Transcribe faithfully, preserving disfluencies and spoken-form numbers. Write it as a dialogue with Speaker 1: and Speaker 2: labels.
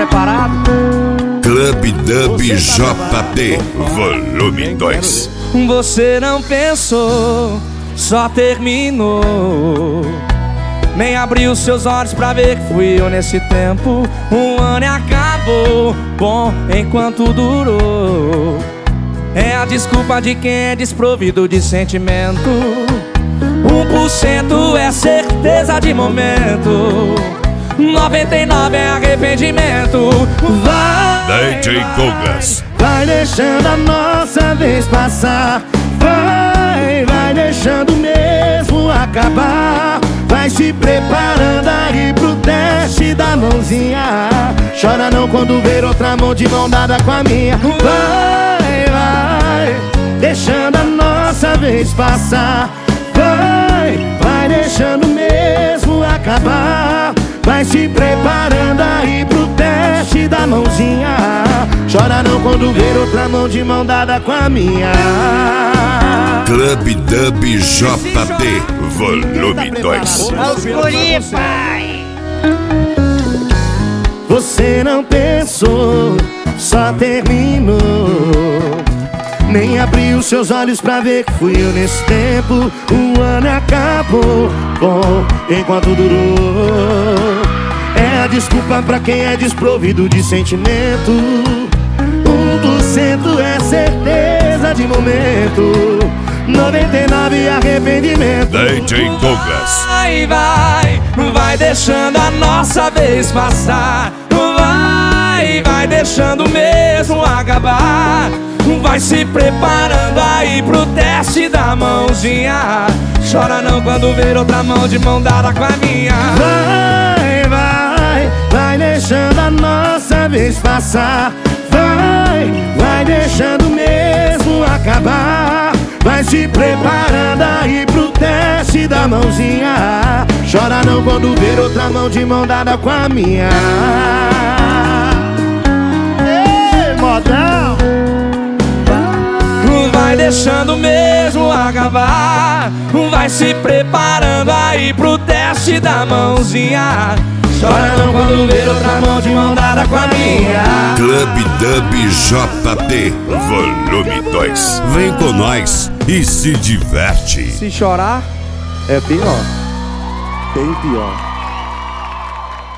Speaker 1: preparado?
Speaker 2: Clube Dub J P, volume dois.
Speaker 1: Você não pensou, só terminou. Nem abriu seus olhos pra ver que fui eu nesse tempo. Um ano e acabou, bom enquanto durou. É a desculpa de quem é desprovido de sentimento. Um por cento é certeza de momento, noventa e nove é arrependimento. Vai,
Speaker 2: D J Douglas.
Speaker 3: Vai deixando a nossa vez passar. Vai, vai deixando mesmo acabar. Vai se preparando aí pro teste da mãozinha. Chora não quando ver outra mão de mão dada com a minha. Vai, vai, deixando a nossa vez passar. Vai, vai deixando mesmo acabar. Vai se preparando aí pro teste da mãozinha. Chora não quando ver outra mão de mão dada com a minha.
Speaker 2: Clube Dub J P, volume dois.
Speaker 4: pai.
Speaker 3: Você não pensou, só terminou. Nem abriu seus olhos pra ver que fui eu nesse tempo. O ano acabou, bom enquanto durou. É a desculpa pra quem é desprovido de sentimento. Um por cento é certeza de momento, noventa e nove arrependimento.
Speaker 2: D J Douglas.
Speaker 1: vai, vai, vai deixando a nossa vez passar. Vai, vai deixando mesmo acabar. Vai se preparando aí pro teste da mãozinha. Chora não quando ver outra mão de mão dada com a minha.
Speaker 3: Vai, vai, vai deixando a nossa vez passar. Vai, vai deixando mesmo acabar. Vai se preparando aí pro teste da mãozinha. Chora não quando ver outra mão de mão dada com a minha. Ei, modão!
Speaker 1: Vai deixando mesmo acabar. Vai se preparando aí pro teste da mãozinha. Chora não quando ver outra mão de mão dada com a minha.
Speaker 2: Clube Dub J P, volume dois. Vem com nós e se diverte.
Speaker 1: Se chorar, é pior. Bem pior.